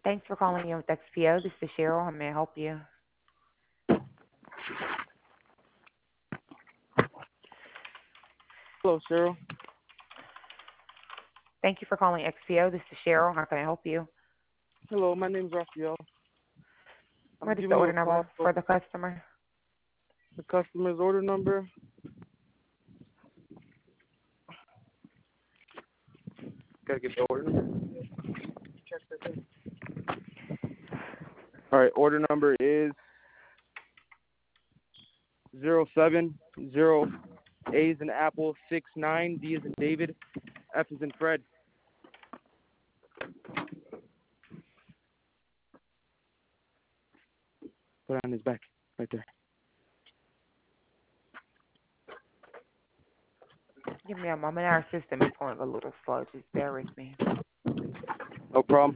Thanks for calling in with XPO. This is Cheryl. How may I help you? Hello, Cheryl. Thank you for calling XPO. This is Cheryl. How can I help you? Hello, my name's Raphael. I'm What is the giving you order a call number for for the customer? the customer's order number. Gotta get the order number. All right, order number is 070 A is in Apple 69 D is in David F is in Fred. Put it on his back, right there. Give me a moment. Our system is going a little slow. Just bear with me. No problem.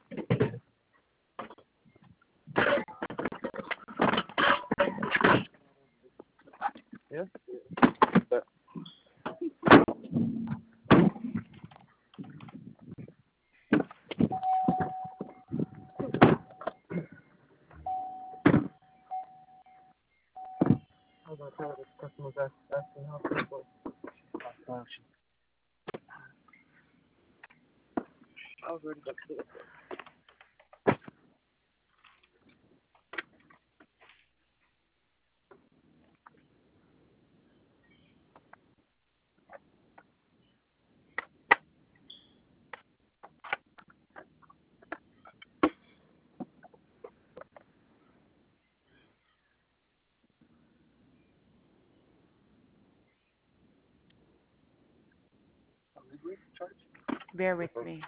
Yeah. But, I was gonna tell her this customer's asking how people. I was ready to do it. Bear with me.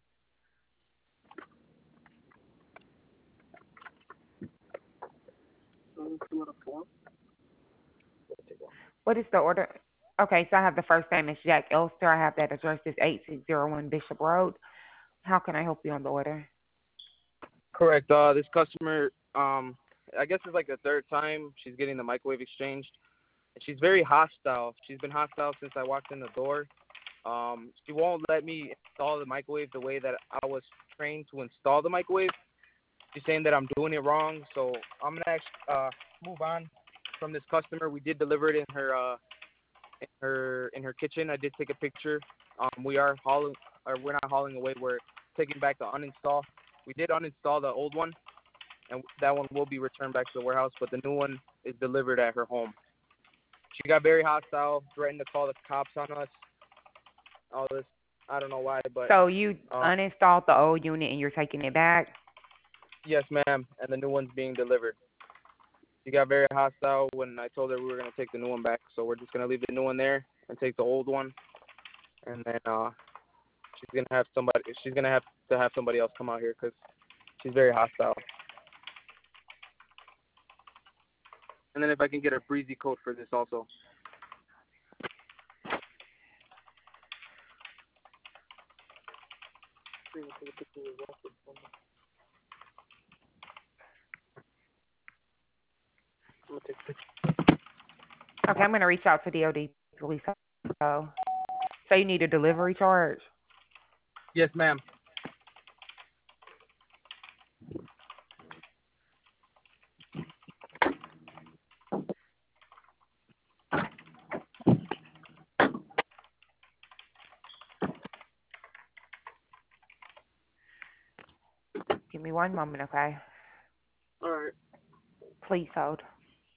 What is the order? Okay, so I have the first name is Jack Elster. I have that address is 8601 Bishop Road. How can I help you on the order? Correct. This customer, I guess it's like the third time she's getting the microwave exchanged. She's very hostile. She's been hostile since I walked in the door. She won't let me install the microwave the way that I was trained to install the microwave. She's saying that I'm doing it wrong. So I'm gonna actually move on from this customer. We did deliver it in her kitchen. I did take a picture. We're not hauling away. We're taking back the uninstall. We did uninstall the old one, and that one will be returned back to the warehouse. But the new one is delivered at her home. She got very hostile, threatened to call the cops on us. All this, I don't know why, but So you uninstalled the old unit and you're taking it back? yes, ma'am. And the new one's being delivered. She got very hostile when I told her we were gonna take the new one back. So we're just gonna leave the new one there and take the old one, and then she's gonna have somebody. She's gonna have to have somebody else come out here because she's very hostile. And then if I can get a breezy code for this also. Okay, I'm going to reach out to DOD police. So you need a delivery charge? Yes, ma'am. Give me one moment, okay? All right. Please hold.